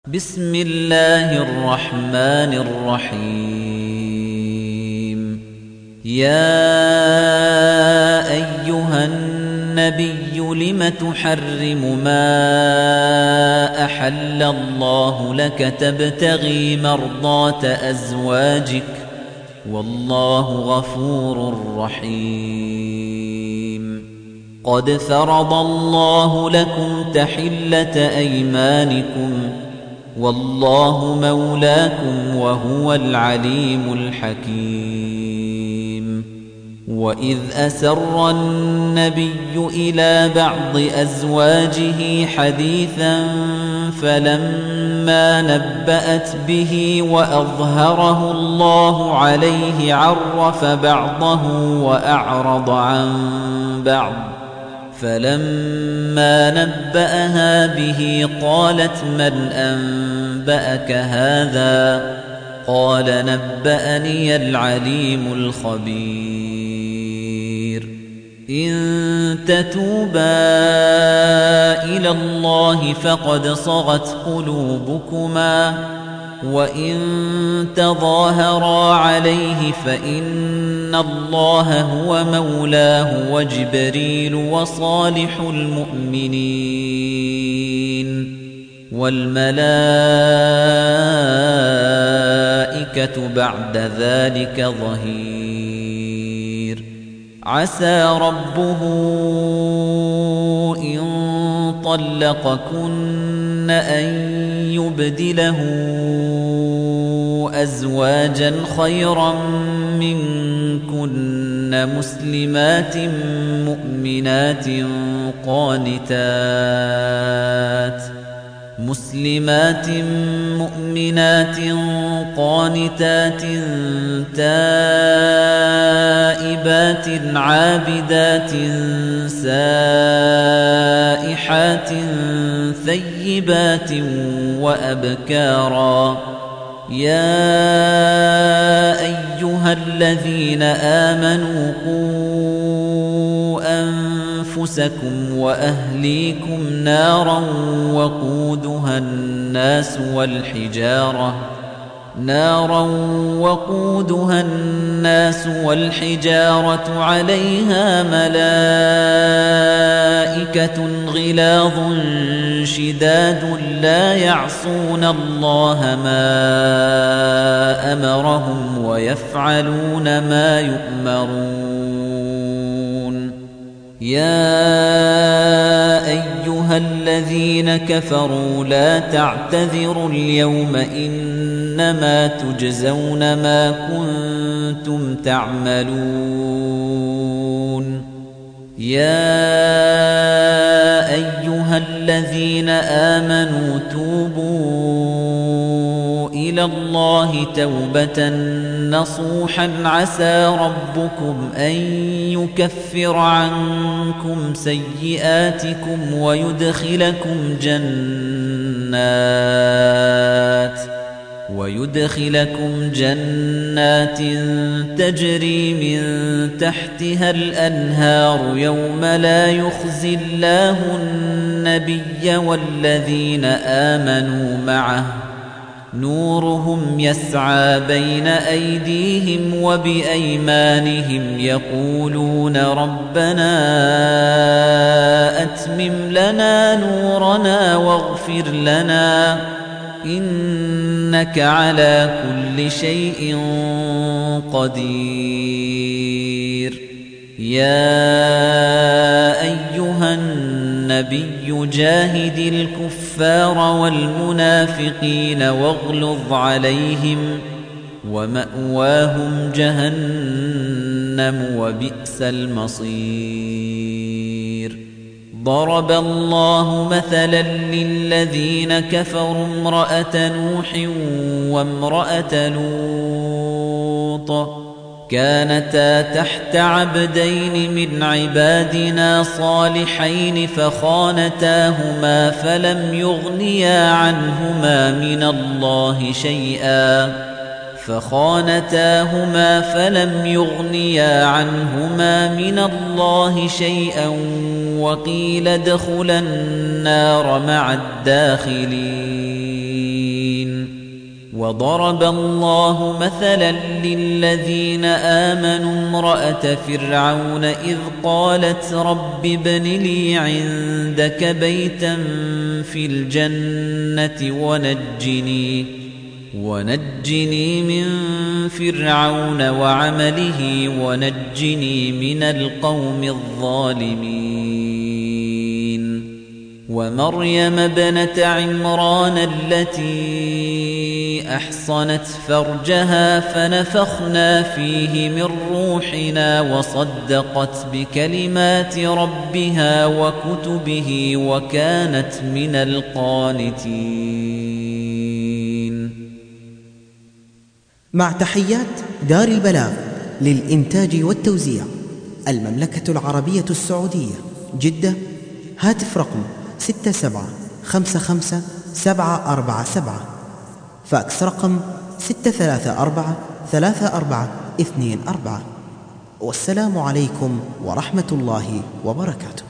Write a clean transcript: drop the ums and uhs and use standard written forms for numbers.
بسم الله الرحمن الرحيم يا أيها النبي لم تحرم ما أحل الله لك تبتغي مرضات أزواجك والله غفور رحيم قد فرض الله لكم تحلة أيمانكم والله مولاكم وهو العليم الحكيم وإذ أسر النبي إلى بعض أزواجه حديثا فلما نبأت به وأظهره الله عليه عرف بعضه وأعرض عن بعض فلما نبأها به قالت من أنبأك هذا قال نبأني العليم الخبير إن تتوبا إلى الله فقد صغت قلوبكما وإن تظاهرا عليه فإن الله هو مولاه وجبريل وصالح المؤمنين والملائكة بعد ذلك ظهير عسى ربه إن طلقكن أن يبدله أزواجا خيرا منكن مسلمات مؤمنات قانتات تائبات عابدات سائحات ثيبات وأبكارا يا أيها الذين آمنوا قوا أنفسكم وأهليكم نارا وقودها الناس والحجارة عليها ملائكة غلاظ شداد لا يعصون الله ما أمرهم ويفعلون ما يؤمرون يا أيها الذين كفروا لا تعتذروا اليوم إنما تجزون ما كنتم تعملون يا أيها الذين آمنوا توبوا إلى الله توبة نصوحا عسى ربكم أن يكفر عنكم سيئاتكم ويدخلكم جنات تجري من تحتها الأنهار يوم لا يخزي الله النبي والذين آمنوا معه نورهم يسعى بين أيديهم وبأيمانهم يقولون ربنا أتمم لنا نورنا واغفر لنا إنك على كل شيء قدير يا أيها النبي جاهد الكفار والمنافقين واغلظ عليهم ومأواهم جهنم وبئس المصير ضرب الله مثلا للذين كفروا امرأة نوح وامرأة لوط كانتا تحت عبدين من عبادنا صالحين فخانتاهما فلم يغنيا عنهما من الله شيئا وقيل ادخلا النار مع الداخلين وضرب الله مثلا للذين آمنوا امرأة فرعون إذ قالت رب ابن لي عندك بيتا في الجنة ونجني من فرعون وعمله ونجني من القوم الظالمين ومريم ابنة عمران التي أحصنت فرجها فنفخنا فيه من روحنا وصدقت بكلمات ربها وكتبه وكانت من القانتين. مع تحيات دار البلاغ للإنتاج والتوزيع، المملكة العربية السعودية، جدة. هاتف رقم 6755-747. فاكس رقم 634-3424. والسلام عليكم ورحمة الله وبركاته.